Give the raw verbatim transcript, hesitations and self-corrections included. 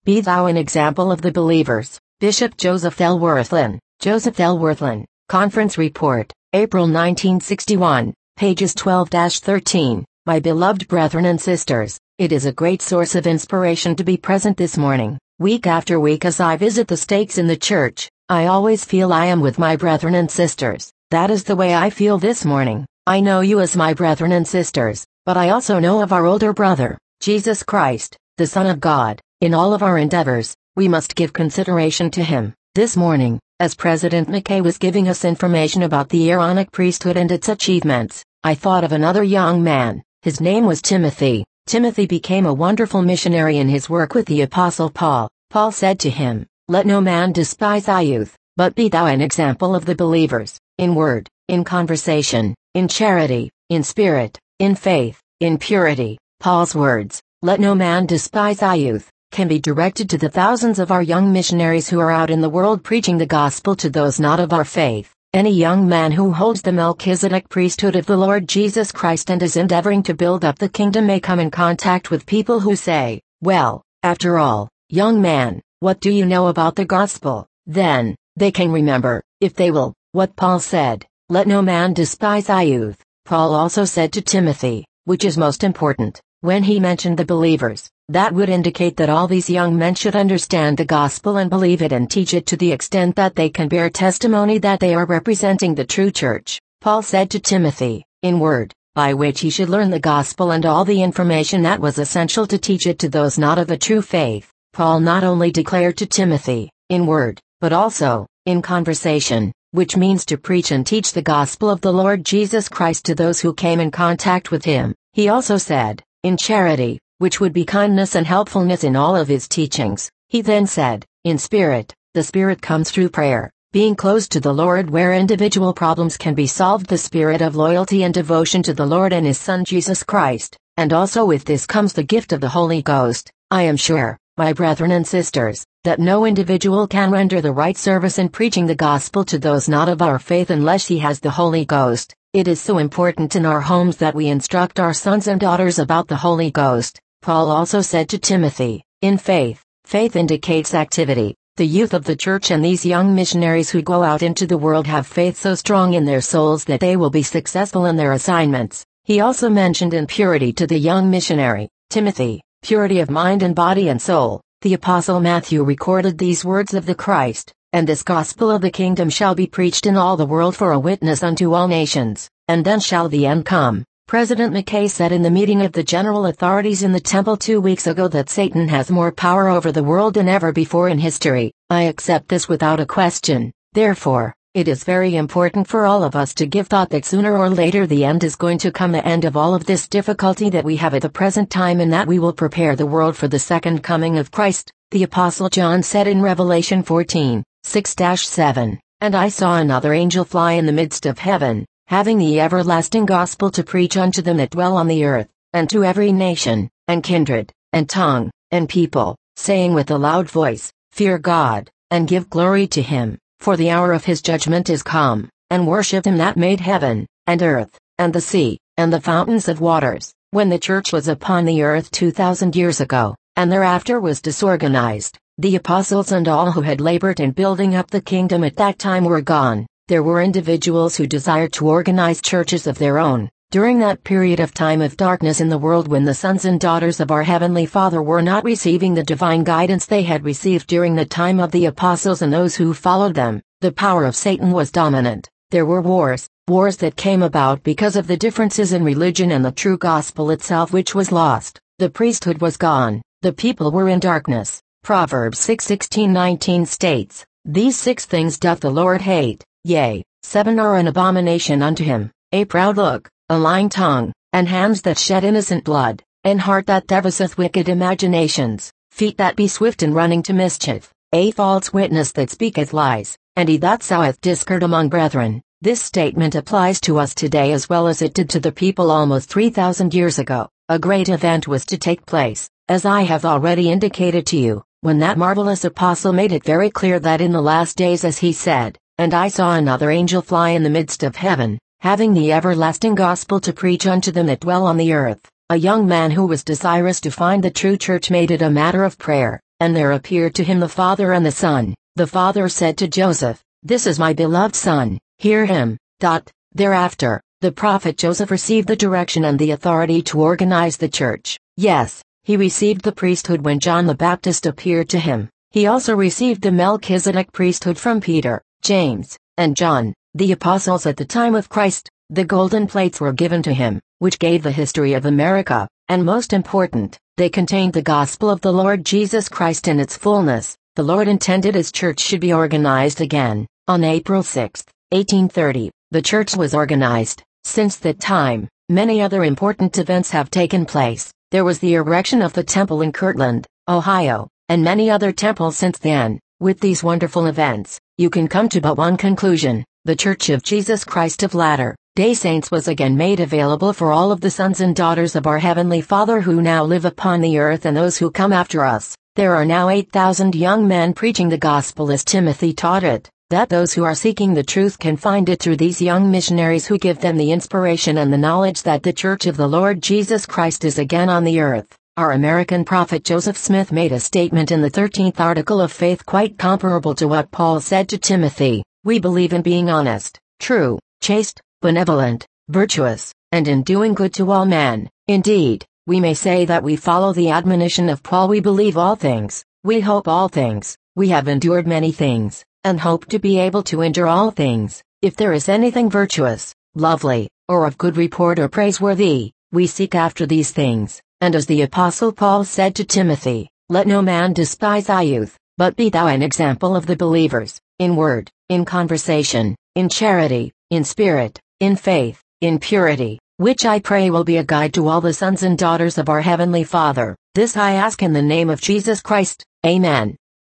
Be thou an example of the believers. Bishop Joseph L. Wirthlin. Joseph L. Wirthlin. Conference Report, April nineteen sixty-one, pages twelve to thirteen. My beloved brethren and sisters, it is a great source of inspiration to be present this morning, week after week as I visit the stakes in the church. I always feel I am with my brethren and sisters. That is the way I feel this morning. I know you as my brethren and sisters, but I also know of our older brother, Jesus Christ, the Son of God. In all of our endeavors, we must give consideration to him. This morning, as President McKay was giving us information about the Aaronic priesthood and its achievements, I thought of another young man. His name was Timothy. Timothy became a wonderful missionary in his work with the Apostle Paul. Paul said to him, "Let no man despise thy youth, but be thou an example of the believers, in word, in conversation, in charity, in spirit, in faith, in purity." Paul's words, "Let no man despise thy youth," can be directed to the thousands of our young missionaries who are out in the world preaching the gospel to those not of our faith. Any young man who holds the Melchizedek priesthood of the Lord Jesus Christ and is endeavoring to build up the kingdom may come in contact with people who say, "Well, after all, young man, what do you know about the gospel?" Then, they can remember, if they will, what Paul said, "Let no man despise thy youth." Paul also said to Timothy, which is most important, when he mentioned the believers, that would indicate that all these young men should understand the gospel and believe it and teach it to the extent that they can bear testimony that they are representing the true church. Paul said to Timothy, in word, by which he should learn the gospel and all the information that was essential to teach it to those not of the true faith. Paul not only declared to Timothy, in word, but also, in conversation, which means to preach and teach the gospel of the Lord Jesus Christ to those who came in contact with him. He also said, in charity, which would be kindness and helpfulness in all of his teachings. He then said, in spirit, the Spirit comes through prayer, being close to the Lord where individual problems can be solved, the spirit of loyalty and devotion to the Lord and his Son Jesus Christ, and also with this comes the gift of the Holy Ghost. I am sure, my brethren and sisters, that no individual can render the right service in preaching the gospel to those not of our faith unless he has the Holy Ghost. It is so important in our homes that we instruct our sons and daughters about the Holy Ghost. Paul also said to Timothy, in faith. Faith indicates activity. The youth of the church and these young missionaries who go out into the world have faith so strong in their souls that they will be successful in their assignments. He also mentioned in purity to the young missionary, Timothy, purity of mind and body and soul. The Apostle Matthew recorded these words of the Christ, "And this gospel of the kingdom shall be preached in all the world for a witness unto all nations, and then shall the end come." President McKay said in the meeting of the general authorities in the temple two weeks ago that Satan has more power over the world than ever before in history. I accept this without a question. Therefore, it is very important for all of us to give thought that sooner or later the end is going to come, the end of all of this difficulty that we have at the present time, and that we will prepare the world for the second coming of Christ. The Apostle John said in Revelation fourteen, six to seven, "And I saw another angel fly in the midst of heaven, having the everlasting gospel to preach unto them that dwell on the earth, and to every nation, and kindred, and tongue, and people, saying with a loud voice, Fear God, and give glory to him, for the hour of his judgment is come, and worship him that made heaven, and earth, and the sea, and the fountains of waters." When the church was upon the earth two thousand years ago, and thereafter was disorganized, the apostles and all who had labored in building up the kingdom at that time were gone. There were individuals who desired to organize churches of their own. During that period of time of darkness in the world, when the sons and daughters of our Heavenly Father were not receiving the divine guidance they had received during the time of the apostles and those who followed them, the power of Satan was dominant. There were wars, wars that came about because of the differences in religion and the true gospel itself, which was lost. The priesthood was gone. The people were in darkness. Proverbs six sixteen nineteen states, "These six things doth the Lord hate. Yea, seven are an abomination unto him, a proud look, a lying tongue, and hands that shed innocent blood, and heart that deviseth wicked imaginations, feet that be swift in running to mischief, a false witness that speaketh lies, and he that soweth discord among brethren." This statement applies to us today as well as it did to the people almost three thousand years ago. A great event was to take place, as I have already indicated to you, when that marvelous apostle made it very clear that in the last days, as he said, "And I saw another angel fly in the midst of heaven, having the everlasting gospel to preach unto them that dwell on the earth." A young man who was desirous to find the true church made it a matter of prayer. and there appeared to him the Father and the Son. The Father said to Joseph, "This is my beloved Son, hear him." Dot. Thereafter, the prophet Joseph received the direction and the authority to organize the church. Yes, he received the priesthood when John the Baptist appeared to him. He also received the Melchizedek priesthood from Peter, James, and John, the apostles at the time of Christ. The golden plates were given to him, which gave the history of America, and most important, they contained the gospel of the Lord Jesus Christ in its fullness. The Lord intended his church should be organized again. On April sixth, eighteen thirty, the church was organized. Since that time, many other important events have taken place. There was the erection of the temple in Kirtland, Ohio, and many other temples since then. With these wonderful events, you can come to but one conclusion: the Church of Jesus Christ of Latter-day Saints was again made available for all of the sons and daughters of our Heavenly Father who now live upon the earth and those who come after us. There are now eight thousand young men preaching the gospel as Timothy taught it, that those who are seeking the truth can find it through these young missionaries who give them the inspiration and the knowledge that the Church of the Lord Jesus Christ is again on the earth. Our American prophet Joseph Smith made a statement in the thirteenth article of faith quite comparable to what Paul said to Timothy. We believe in being honest, true, chaste, benevolent, virtuous, and in doing good to all men. Indeed, we may say that we follow the admonition of Paul. We believe all things, we hope all things, we have endured many things, and hope to be able to endure all things. If there is anything virtuous, lovely, or of good report or praiseworthy, we seek after these things. And as the Apostle Paul said to Timothy, let no man despise thy youth, but be thou an example of the believers, in word, in conversation, in charity, in spirit, in faith, in purity, which I pray will be a guide to all the sons and daughters of our Heavenly Father. This I ask in the name of Jesus Christ. Amen.